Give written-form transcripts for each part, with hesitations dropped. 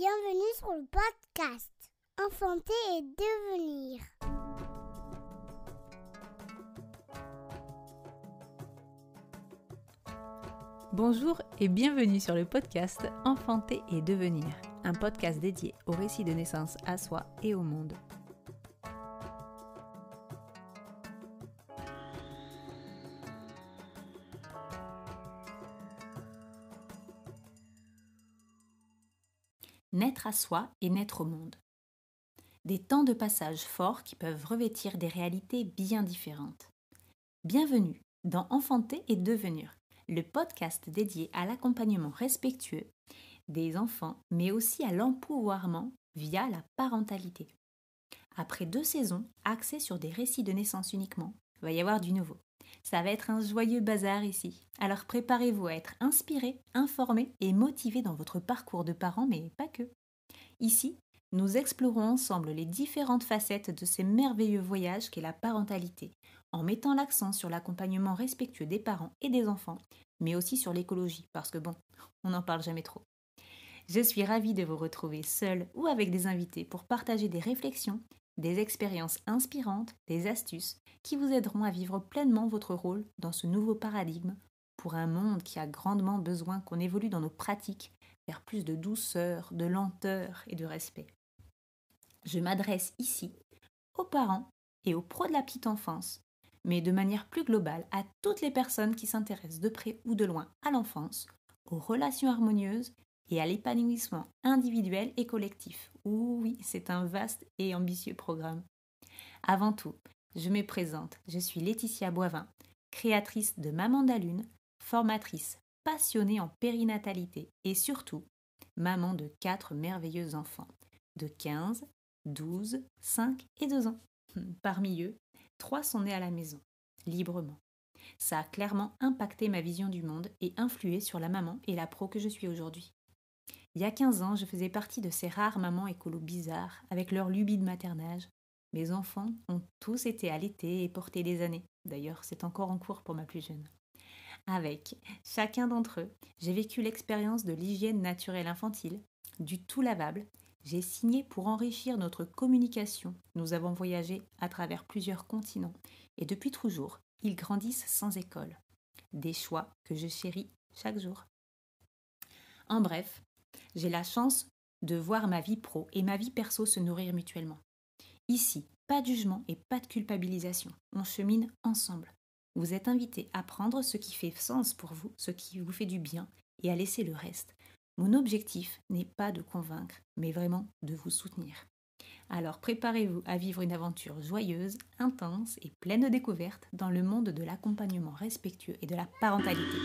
Bienvenue sur le podcast Enfanter et devenir. Bonjour et bienvenue sur le podcast Enfanter et devenir, un podcast dédié au récit de naissance à soi et au monde. Naître à soi et naître au monde. Des temps de passage forts qui peuvent revêtir des réalités bien différentes. Bienvenue dans Enfanter et devenir, le podcast dédié à l'accompagnement respectueux des enfants, mais aussi à l'empouvoirment via la parentalité. Après 2 saisons axées sur des récits de naissance uniquement, il va y avoir du nouveau. Ça va être un joyeux bazar ici. Alors préparez-vous à être inspirés, informés et motivés dans votre parcours de parents, mais pas que. Ici, nous explorons ensemble les différentes facettes de ces merveilleux voyages qu'est la parentalité, en mettant l'accent sur l'accompagnement respectueux des parents et des enfants, mais aussi sur l'écologie, parce que bon, on n'en parle jamais trop. Je suis ravie de vous retrouver seule ou avec des invités pour partager des réflexions, des expériences inspirantes, des astuces qui vous aideront à vivre pleinement votre rôle dans ce nouveau paradigme pour un monde qui a grandement besoin qu'on évolue dans nos pratiques vers plus de douceur, de lenteur et de respect. Je m'adresse ici aux parents et aux pros de la petite enfance, mais de manière plus globale à toutes les personnes qui s'intéressent de près ou de loin à l'enfance, aux relations harmonieuses et à l'épanouissement individuel et collectif. Oui, c'est un vaste et ambitieux programme. Avant tout, je me présente, je suis Laetitia Boivin, créatrice de Maman d'Alune, formatrice passionnée en périnatalité et surtout, maman de 4 merveilleux enfants, de 15, 12, 5 et 2 ans. Parmi eux, 3 sont nés à la maison, librement. Ça a clairement impacté ma vision du monde et influé sur la maman et la pro que je suis aujourd'hui. Il y a 15 ans, je faisais partie de ces rares mamans écolos bizarres, avec leur lubie de maternage. Mes enfants ont tous été allaités et portés des années. D'ailleurs, c'est encore en cours pour ma plus jeune. Avec chacun d'entre eux, j'ai vécu l'expérience de l'hygiène naturelle infantile, du tout lavable. J'ai signé pour enrichir notre communication. Nous avons voyagé à travers plusieurs continents et depuis toujours, ils grandissent sans école. Des choix que je chéris chaque jour. En bref, j'ai la chance de voir ma vie pro et ma vie perso se nourrir mutuellement. Ici, pas de jugement et pas de culpabilisation. On chemine ensemble. Vous êtes invités à prendre ce qui fait sens pour vous, ce qui vous fait du bien, et à laisser le reste. Mon objectif n'est pas de convaincre, mais vraiment de vous soutenir. Alors préparez-vous à vivre une aventure joyeuse, intense et pleine de découvertes dans le monde de l'accompagnement respectueux et de la parentalité.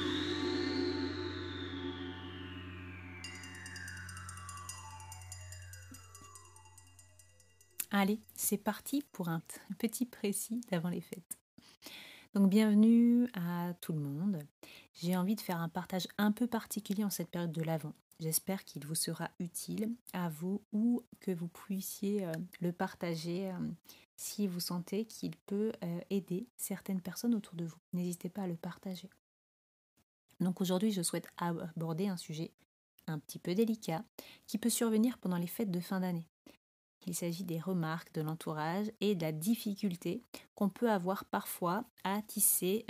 Allez, c'est parti pour un petit précis d'avant les fêtes. Donc bienvenue à tout le monde. J'ai envie de faire un partage un peu particulier en cette période de l'Avent. J'espère qu'il vous sera utile à vous ou que vous puissiez le partager si vous sentez qu'il peut aider certaines personnes autour de vous. N'hésitez pas à le partager. Donc aujourd'hui, je souhaite aborder un sujet un petit peu délicat qui peut survenir pendant les fêtes de fin d'année. Il s'agit des remarques de l'entourage et de la difficulté qu'on peut avoir parfois à tisser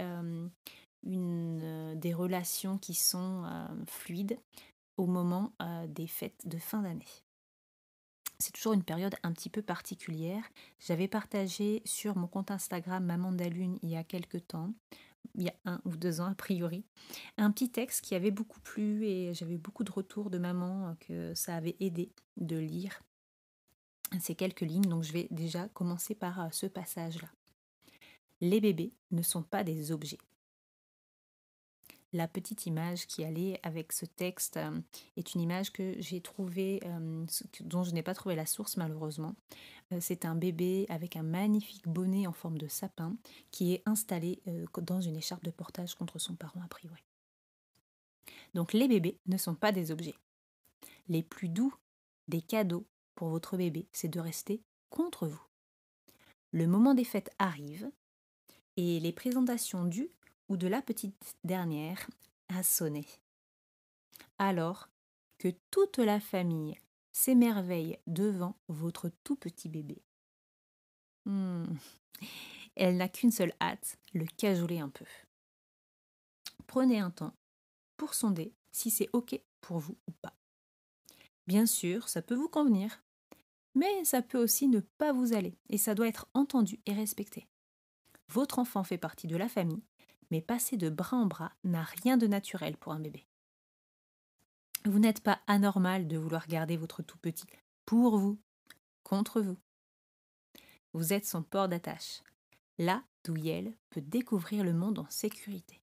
des relations qui sont fluides au moment des fêtes de fin d'année. C'est toujours une période un petit peu particulière. J'avais partagé sur mon compte Instagram Maman d'Alune il y a quelques temps, il y a 1 ou 2 ans a priori, un petit texte qui avait beaucoup plu et j'avais beaucoup de retours de mamans que ça avait aidé de lire ces quelques lignes, donc je vais déjà commencer par ce passage-là. Les bébés ne sont pas des objets. La petite image qui allait avec ce texte est une image que j'ai trouvée, dont je n'ai pas trouvé la source malheureusement. C'est un bébé avec un magnifique bonnet en forme de sapin qui est installé dans une écharpe de portage contre son parent a priori. Donc les bébés ne sont pas des objets. Les plus doux des cadeaux pour votre bébé, c'est de rester contre vous. Le moment des fêtes arrive et les présentations du ou de la petite dernière a sonné. Alors que toute la famille s'émerveille devant votre tout petit bébé. Elle n'a qu'une seule hâte, le cajoler un peu. Prenez un temps pour sonder si c'est OK pour vous ou pas. Bien sûr, ça peut vous convenir, mais ça peut aussi ne pas vous aller et ça doit être entendu et respecté. Votre enfant fait partie de la famille, mais passer de bras en bras n'a rien de naturel pour un bébé. Vous n'êtes pas anormal de vouloir garder votre tout petit pour vous, contre vous. Vous êtes son port d'attache, là d'où Yel peut découvrir le monde en sécurité.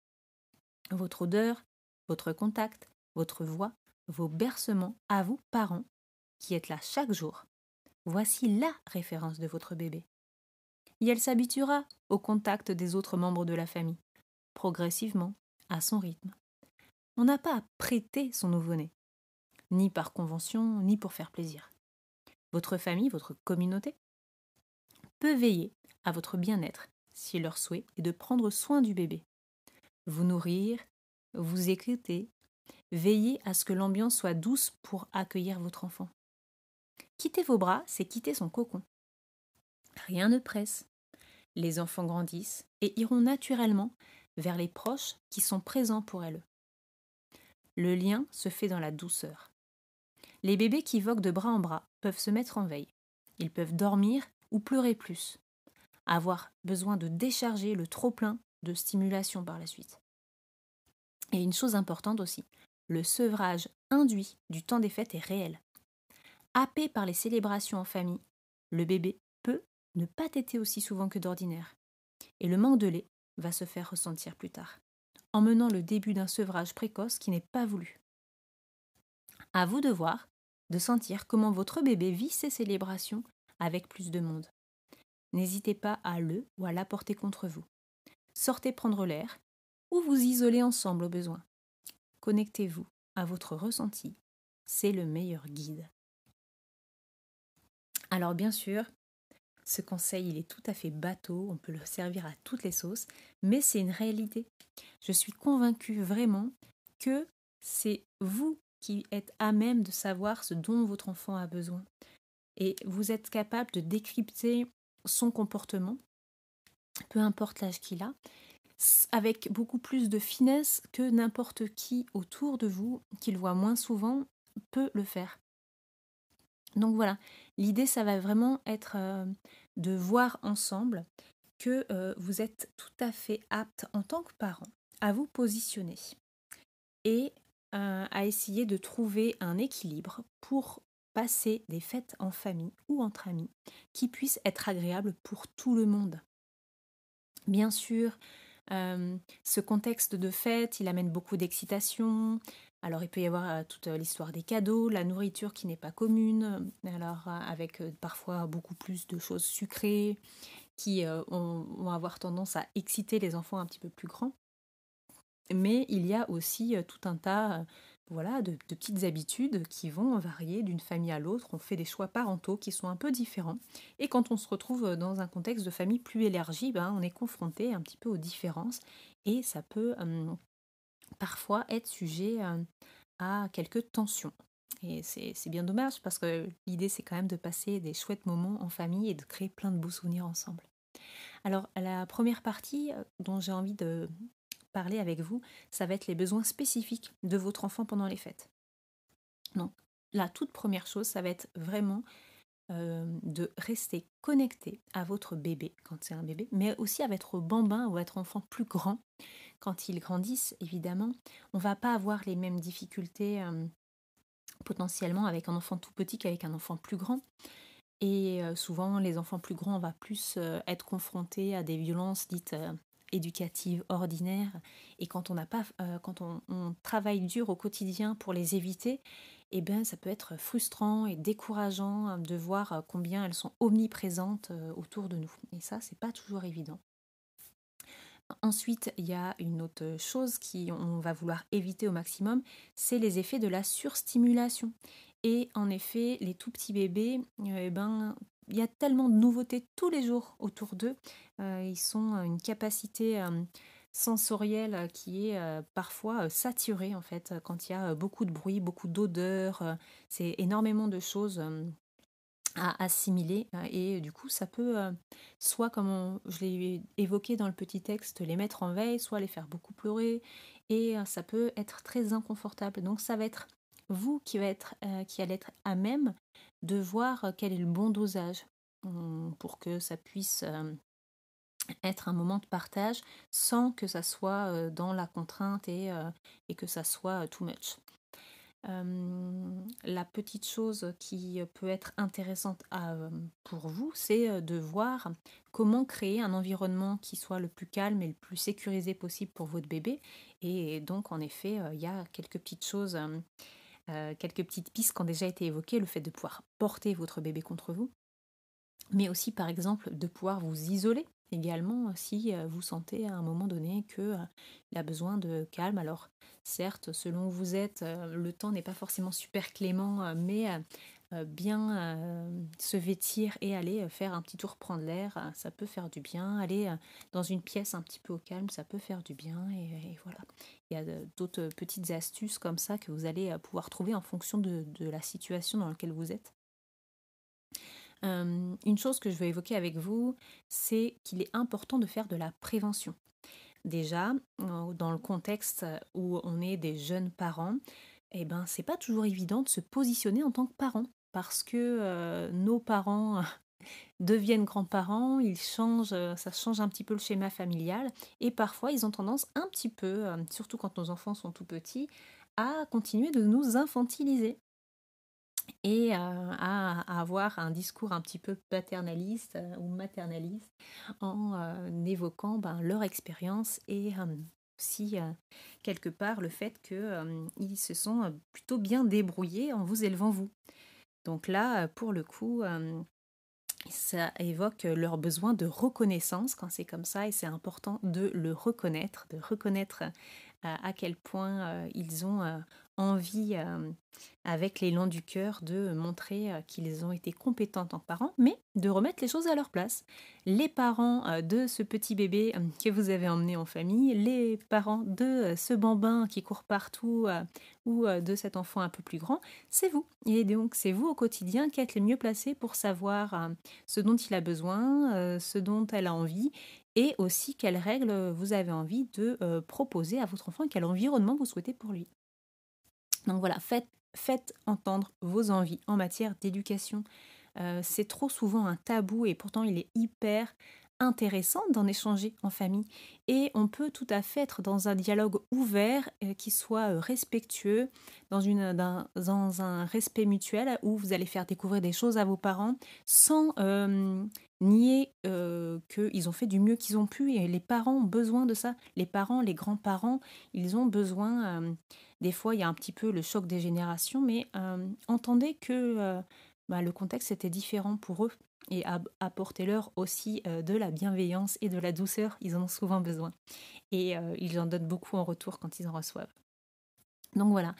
Votre odeur, votre contact, votre voix, vos bercements à vous, parents, qui êtes là chaque jour. Voici la référence de votre bébé. Yel s'habituera au contact des autres membres de la famille, progressivement, à son rythme. On n'a pas à prêter son nouveau-né, ni par convention, ni pour faire plaisir. Votre famille, votre communauté, peut veiller à votre bien-être si leur souhait est de prendre soin du bébé. Vous nourrir, vous écouter, veiller à ce que l'ambiance soit douce pour accueillir votre enfant. Quitter vos bras, c'est quitter son cocon. Rien ne presse. Les enfants grandissent et iront naturellement vers les proches qui sont présents pour elles. Le lien se fait dans la douceur. Les bébés qui voguent de bras en bras peuvent se mettre en veille. Ils peuvent dormir ou pleurer plus, avoir besoin de décharger le trop-plein de stimulation par la suite. Et une chose importante aussi, le sevrage induit du temps des fêtes est réel. Happé par les célébrations en famille, le bébé peut ne pas téter aussi souvent que d'ordinaire. Et le manque de lait va se faire ressentir plus tard, emmenant le début d'un sevrage précoce qui n'est pas voulu. À vous de voir, de sentir comment votre bébé vit ces célébrations avec plus de monde. N'hésitez pas à le ou à l'apporter contre vous. Sortez prendre l'air ou vous isoler ensemble au besoin. Connectez-vous à votre ressenti, c'est le meilleur guide. Alors bien sûr, ce conseil il est tout à fait bateau, on peut le servir à toutes les sauces, mais c'est une réalité. Je suis convaincue vraiment que c'est vous qui êtes à même de savoir ce dont votre enfant a besoin. Et vous êtes capable de décrypter son comportement, peu importe l'âge qu'il a, avec beaucoup plus de finesse que n'importe qui autour de vous, qui le voit moins souvent, peut le faire. Donc voilà, l'idée, ça va vraiment être de voir ensemble que vous êtes tout à fait apte en tant que parent à vous positionner et à essayer de trouver un équilibre pour passer des fêtes en famille ou entre amis qui puissent être agréables pour tout le monde. Bien sûr, ce contexte de fête, il amène beaucoup d'excitation. Alors il peut y avoir toute l'histoire des cadeaux, la nourriture qui n'est pas commune, alors avec parfois beaucoup plus de choses sucrées qui vont avoir tendance à exciter les enfants un petit peu plus grands. Mais il y a aussi tout un tas de petites habitudes qui vont varier d'une famille à l'autre. On fait des choix parentaux qui sont un peu différents. Et quand on se retrouve dans un contexte de famille plus élargi, on est confronté un petit peu aux différences. Et ça peut parfois être sujet à quelques tensions. Et c'est bien dommage parce que l'idée c'est quand même de passer des chouettes moments en famille et de créer plein de beaux souvenirs ensemble. Alors la première partie dont j'ai envie de parler avec vous, ça va être les besoins spécifiques de votre enfant pendant les fêtes. Donc, la toute première chose, ça va être vraiment de rester connecté à votre bébé, quand c'est un bébé, mais aussi à votre bambin ou votre enfant plus grand. Quand ils grandissent, évidemment, on ne va pas avoir les mêmes difficultés potentiellement avec un enfant tout petit qu'avec un enfant plus grand. Et souvent, les enfants plus grands, on va plus être confrontés à des violences dites éducatives ordinaires. Et quand on travaille dur au quotidien pour les éviter, ça peut être frustrant et décourageant de voir combien elles sont omniprésentes autour de nous. Et ça, c'est pas toujours évident. Ensuite, il y a une autre chose qu'on va vouloir éviter au maximum, c'est les effets de la surstimulation. Et en effet, les tout petits bébés, il y a tellement de nouveautés tous les jours autour d'eux. Ils ont une capacité sensoriel qui est parfois saturé en fait, quand il y a beaucoup de bruit, beaucoup d'odeurs, c'est énormément de choses à assimiler et du coup ça peut soit je l'ai évoqué dans le petit texte, les mettre en veille, soit les faire beaucoup pleurer et ça peut être très inconfortable. Donc ça va être vous qui allez être à même de voir quel est le bon dosage pour que ça puisse être un moment de partage sans que ça soit dans la contrainte et que ça soit too much. La petite chose qui peut être intéressante pour vous, c'est de voir comment créer un environnement qui soit le plus calme et le plus sécurisé possible pour votre bébé. Et donc, en effet, il y a quelques petites choses, quelques petites pistes qui ont déjà été évoquées, le fait de pouvoir porter votre bébé contre vous, mais aussi, par exemple, de pouvoir vous isoler également si vous sentez à un moment donné qu'il a besoin de calme. Alors, certes, selon où vous êtes, le temps n'est pas forcément super clément, mais bien se vêtir et aller faire un petit tour prendre l'air, ça peut faire du bien. Aller dans une pièce un petit peu au calme, ça peut faire du bien. Et voilà. Il y a d'autres petites astuces comme ça que vous allez pouvoir trouver en fonction de la situation dans laquelle vous êtes. Une chose que je veux évoquer avec vous, c'est qu'il est important de faire de la prévention. Déjà, dans le contexte où on est des jeunes parents, eh ben, c'est pas toujours évident de se positionner en tant que parent parce que nos parents deviennent grands-parents, ça change un petit peu le schéma familial et parfois ils ont tendance un petit peu, surtout quand nos enfants sont tout petits, à continuer de nous infantiliser et à avoir un discours un petit peu paternaliste ou maternaliste en évoquant leur expérience et aussi quelque part le fait qu'ils se sont plutôt bien débrouillés en vous élevant vous. Donc là, pour le coup, ça évoque leur besoin de reconnaissance quand c'est comme ça et c'est important de le reconnaître, de reconnaître à quel point ils ont envie, avec l'élan du cœur, de montrer qu'ils ont été compétents en tant que parents, mais de remettre les choses à leur place. Les parents de ce petit bébé que vous avez emmené en famille, les parents de ce bambin qui court partout ou de cet enfant un peu plus grand, c'est vous. Et donc c'est vous au quotidien qui êtes les mieux placés pour savoir ce dont il a besoin, ce dont elle a envie et aussi quelles règles vous avez envie de proposer à votre enfant et quel environnement vous souhaitez pour lui. Donc voilà, faites entendre vos envies en matière d'éducation. C'est trop souvent un tabou et pourtant il est hyper intéressant d'en échanger en famille. Et on peut tout à fait être dans un dialogue ouvert qui soit respectueux, dans un respect mutuel où vous allez faire découvrir des choses à vos parents sans nier qu'ils ont fait du mieux qu'ils ont pu. Et les parents ont besoin de ça. Les parents, les grands-parents, ils ont besoin... des fois, il y a un petit peu le choc des générations, mais entendez que le contexte était différent pour eux et apportez-leur aussi de la bienveillance et de la douceur. Ils en ont souvent besoin et ils en donnent beaucoup en retour quand ils en reçoivent. Donc voilà,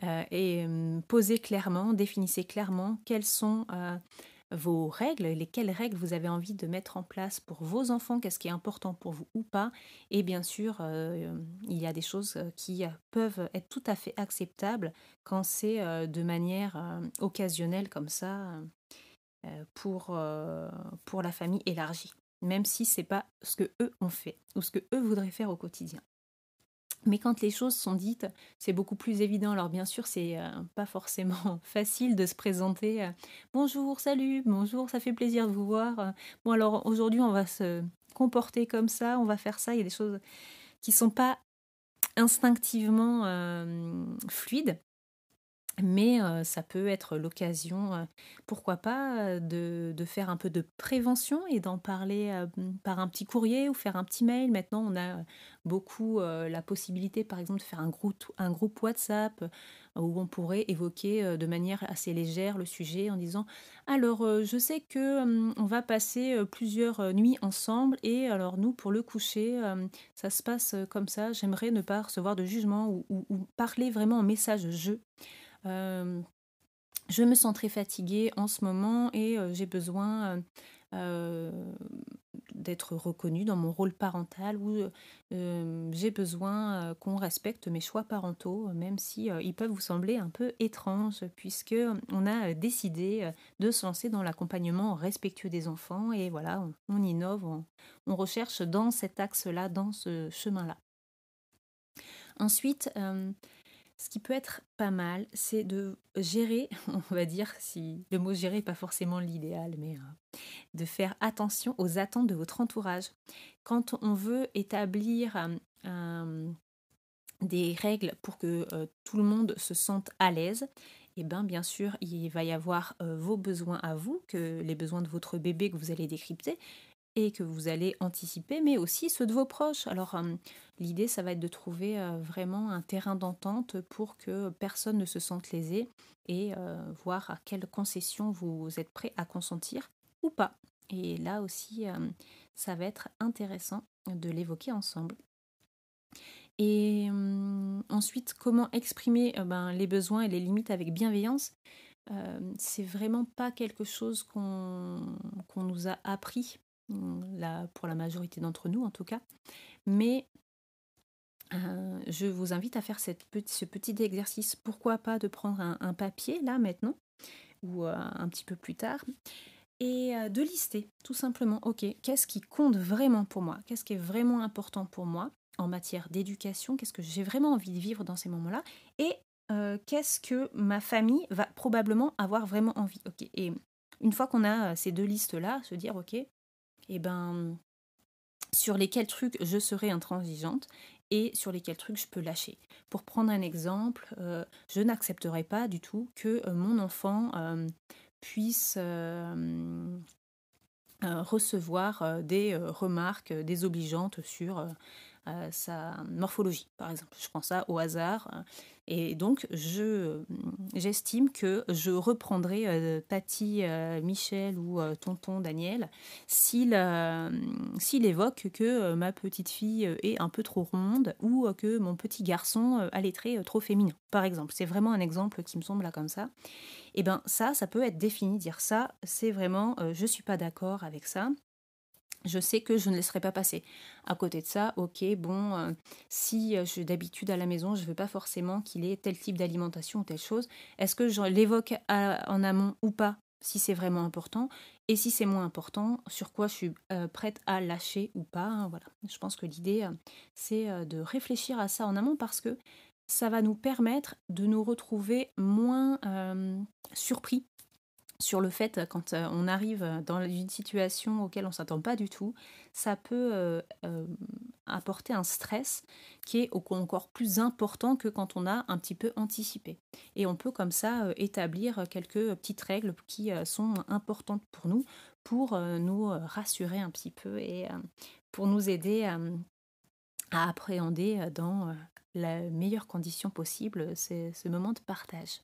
posez clairement, définissez clairement quelles sont vos règles, lesquelles règles vous avez envie de mettre en place pour vos enfants, qu'est-ce qui est important pour vous ou pas. Et bien sûr, il y a des choses qui peuvent être tout à fait acceptables quand c'est de manière occasionnelle comme ça pour la famille élargie, même si c'est pas ce que eux ont fait ou ce que eux voudraient faire au quotidien. Mais quand les choses sont dites, c'est beaucoup plus évident. Alors bien sûr, c'est pas forcément facile de se présenter. Bonjour, salut, bonjour, ça fait plaisir de vous voir. Bon alors aujourd'hui, on va se comporter comme ça, on va faire ça. Il y a des choses qui sont pas instinctivement fluides. Mais ça peut être l'occasion, pourquoi pas, de faire un peu de prévention et d'en parler par un petit courrier ou faire un petit mail. Maintenant, on a beaucoup la possibilité, par exemple, de faire un groupe WhatsApp où on pourrait évoquer de manière assez légère le sujet en disant alors je sais que on va passer plusieurs nuits ensemble et alors nous pour le coucher ça se passe comme ça. J'aimerais ne pas recevoir de jugement ou parler vraiment en message je me sens très fatiguée en ce moment et j'ai besoin d'être reconnue dans mon rôle parental ou j'ai besoin qu'on respecte mes choix parentaux, même si ils peuvent vous sembler un peu étranges, puisque on a décidé de se lancer dans l'accompagnement respectueux des enfants et voilà, on innove, on recherche dans cet axe-là, dans ce chemin-là. Ensuite, ce qui peut être pas mal, c'est de gérer, on va dire, si le mot gérer n'est pas forcément l'idéal, mais de faire attention aux attentes de votre entourage. Quand on veut établir des règles pour que tout le monde se sente à l'aise, et bien sûr, il va y avoir vos besoins à vous, que les besoins de votre bébé que vous allez décrypter, et que vous allez anticiper, mais aussi ceux de vos proches. Alors, l'idée, ça va être de trouver vraiment un terrain d'entente pour que personne ne se sente lésé et voir à quelles concessions vous êtes prêt à consentir ou pas. Et là aussi, ça va être intéressant de l'évoquer ensemble. Et ensuite, comment exprimer les besoins et les limites avec bienveillance. C'est vraiment pas quelque chose qu'on nous a appris là, pour la majorité d'entre nous en tout cas. Mais je vous invite à faire ce petit exercice. Pourquoi pas de prendre un papier là maintenant ou un petit peu plus tard et de lister tout simplement, ok, qu'est-ce qui compte vraiment pour moi? Qu'est-ce qui est vraiment important pour moi en matière d'éducation? Qu'est-ce que j'ai vraiment envie de vivre dans ces moments-là? Et qu'est-ce que ma famille va probablement avoir vraiment envie? Ok. Et une fois qu'on a ces deux listes-là, se dire, ok, et sur lesquels trucs je serai intransigeante et sur lesquels trucs je peux lâcher. Pour prendre un exemple, je n'accepterai pas du tout que mon enfant puisse recevoir des remarques désobligeantes sur sa morphologie, par exemple. Je prends ça au hasard. Et donc, j'estime que je reprendrai Tati Michel ou tonton Daniel s'il évoque que ma petite fille est un peu trop ronde ou que mon petit garçon a les traits trop féminins, par exemple. C'est vraiment un exemple qui me semble là comme ça. Et ça peut être défini, dire ça, c'est vraiment, je suis pas d'accord avec ça. Je sais que je ne laisserai pas passer. À côté de ça, ok, si d'habitude à la maison, je ne veux pas forcément qu'il ait tel type d'alimentation ou telle chose, est-ce que je l'évoque en amont ou pas, si c'est vraiment important? Et si c'est moins important, sur quoi je suis prête à lâcher ou pas, hein, voilà. Je pense que l'idée, c'est de réfléchir à ça en amont parce que ça va nous permettre de nous retrouver moins surpris sur le fait, quand on arrive dans une situation auquel on ne s'attend pas du tout, ça peut apporter un stress qui est encore plus important que quand on a un petit peu anticipé. Et on peut comme ça établir quelques petites règles qui sont importantes pour nous rassurer un petit peu et pour nous aider à appréhender dans la meilleure condition possible ce moment de partage.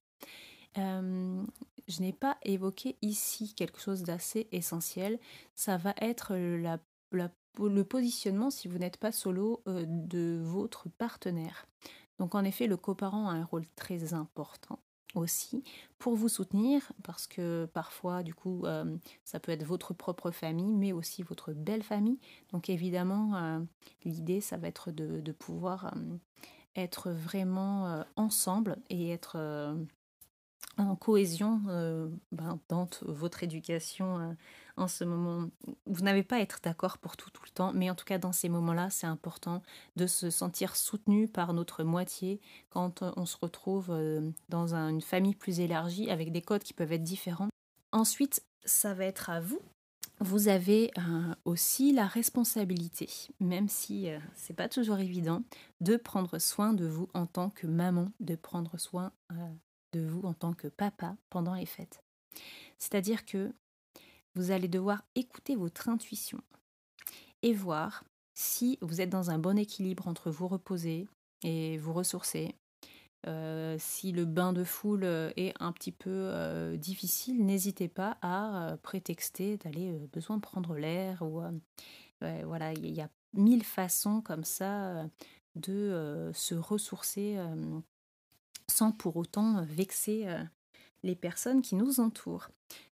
Je n'ai pas évoqué ici quelque chose d'assez essentiel. Ça va être le positionnement, si vous n'êtes pas solo, de votre partenaire. Donc en effet, le coparent a un rôle très important aussi pour vous soutenir, parce que parfois, du coup, ça peut être votre propre famille, mais aussi votre belle famille. Donc évidemment, l'idée, ça va être de pouvoir être vraiment ensemble et être en cohésion dans votre éducation en ce moment. Vous n'avez pas à être d'accord pour tout le temps, mais en tout cas dans ces moments-là, c'est important de se sentir soutenu par notre moitié quand on se retrouve dans une famille plus élargie avec des codes qui peuvent être différents. Ensuite, ça va être à vous. Vous avez aussi la responsabilité, même si c'est pas toujours évident, de prendre soin de vous en tant que maman, de prendre soin de vous en tant que papa pendant les fêtes. C'est-à-dire que vous allez devoir écouter votre intuition et voir si vous êtes dans un bon équilibre entre vous reposer et vous ressourcer. Si le bain de foule est un petit peu difficile, n'hésitez pas à prétexter d'aller besoin de prendre l'air ou voilà, il y a 1000 façons comme ça de se ressourcer sans pour autant vexer les personnes qui nous entourent.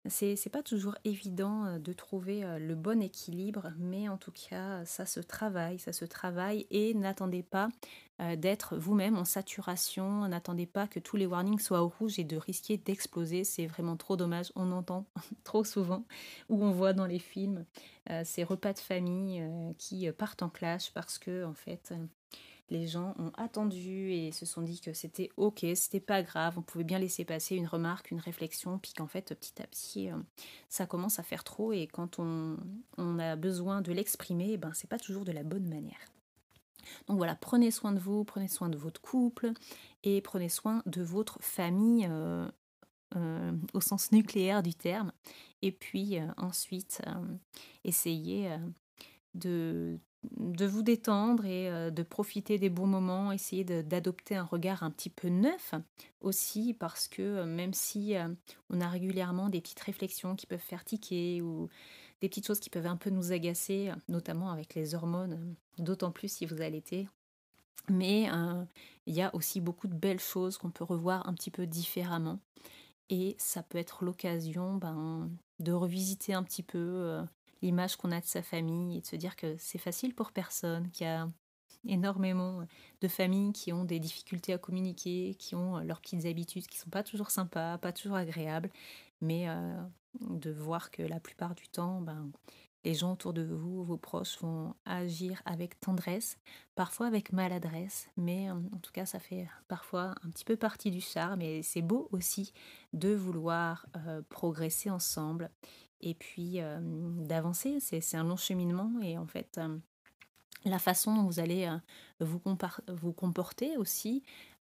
C'est pas toujours évident de trouver le bon équilibre, mais en tout cas, ça se travaille et n'attendez pas d'être vous-même en saturation, n'attendez pas que tous les warnings soient au rouge et de risquer d'exploser, c'est vraiment trop dommage, on entend trop souvent, ou on voit dans les films ces repas de famille qui partent en clash parce que, en fait, les gens ont attendu et se sont dit que c'était ok, c'était pas grave, on pouvait bien laisser passer une remarque, une réflexion, puis qu'en fait, petit à petit, ça commence à faire trop et quand on a besoin de l'exprimer, ben, c'est pas toujours de la bonne manière. Donc voilà, prenez soin de vous, prenez soin de votre couple et prenez soin de votre famille au sens nucléaire du terme. Et puis ensuite, essayez de vous détendre et de profiter des bons moments, essayer d'adopter un regard un petit peu neuf aussi parce que même si on a régulièrement des petites réflexions qui peuvent faire tiquer ou des petites choses qui peuvent un peu nous agacer, notamment avec les hormones, d'autant plus si vous allaitez. Mais il y a aussi beaucoup de belles choses qu'on peut revoir un petit peu différemment et ça peut être l'occasion de revisiter un petit peu l'image qu'on a de sa famille et de se dire que c'est facile pour personne, qu'il y a énormément de familles qui ont des difficultés à communiquer, qui ont leurs petites habitudes qui ne sont pas toujours sympas, pas toujours agréables, mais de voir que la plupart du temps, les gens autour de vous, vos proches, vont agir avec tendresse, parfois avec maladresse, mais en tout cas, ça fait parfois un petit peu partie du charme et c'est beau aussi de vouloir progresser ensemble et puis d'avancer. C'est un long cheminement et en fait, la façon dont vous allez vous comporter aussi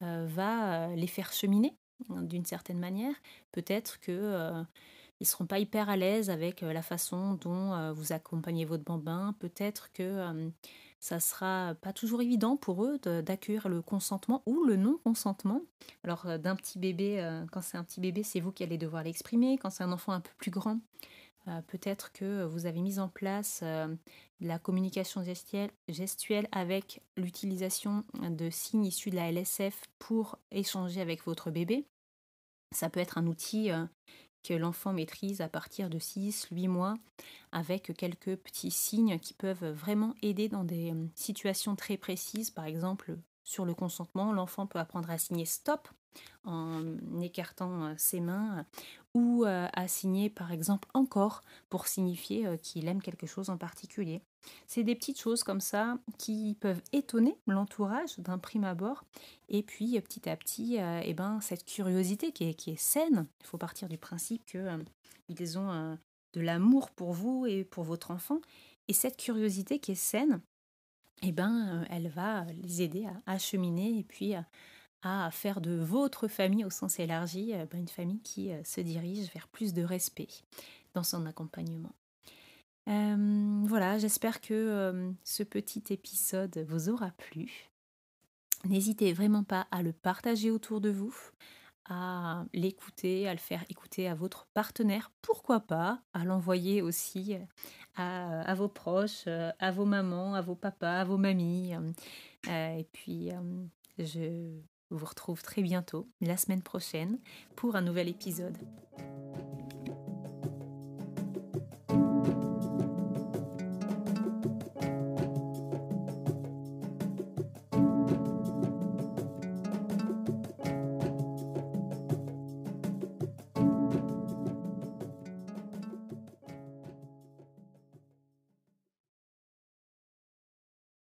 va les faire cheminer d'une certaine manière. Peut-être que ils seront pas hyper à l'aise avec la façon dont vous accompagnez votre bambin. Peut-être que ça sera pas toujours évident pour eux d'accueillir le consentement ou le non-consentement. Alors d'un petit bébé, quand c'est un petit bébé, c'est vous qui allez devoir l'exprimer. Quand c'est un enfant un peu plus grand, peut-être que vous avez mis en place de la communication gestuelle avec l'utilisation de signes issus de la LSF pour échanger avec votre bébé. Ça peut être un outil que l'enfant maîtrise à partir de 6-8 mois avec quelques petits signes qui peuvent vraiment aider dans des situations très précises. Par exemple, sur le consentement, l'enfant peut apprendre à signer stop en écartant ses mains ou à signer par exemple encore pour signifier qu'il aime quelque chose en particulier. C'est des petites choses comme ça qui peuvent étonner l'entourage d'un prime abord et puis petit à petit cette curiosité qui est saine. Il faut partir du principe qu'ils ont de l'amour pour vous et pour votre enfant et cette curiosité qui est saine, elle va les aider à cheminer et puis à faire de votre famille au sens élargi une famille qui se dirige vers plus de respect dans son accompagnement. Voilà, j'espère que ce petit épisode vous aura plu. N'hésitez vraiment pas à le partager autour de vous, à l'écouter, à le faire écouter à votre partenaire, pourquoi pas, à l'envoyer aussi à vos proches, à vos mamans, à vos papas, à vos mamies. Et puis, je vous retrouve très bientôt, la semaine prochaine, pour un nouvel épisode.